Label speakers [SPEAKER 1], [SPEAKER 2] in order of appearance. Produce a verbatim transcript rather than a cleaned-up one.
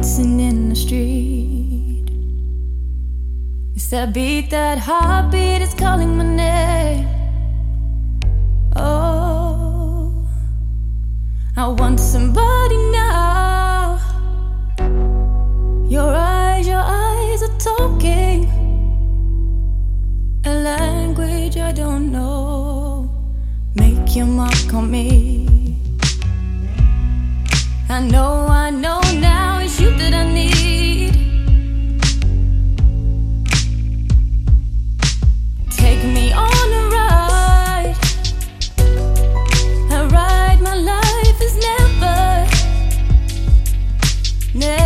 [SPEAKER 1] dancing in the street. It's that beat, that heartbeat is calling my name. Oh, I want somebody now. Your eyes, your eyes are talking a language I don't know. Make your mark on me. I know, I know now it's you that I need. Take me on a ride, a ride my life has never, never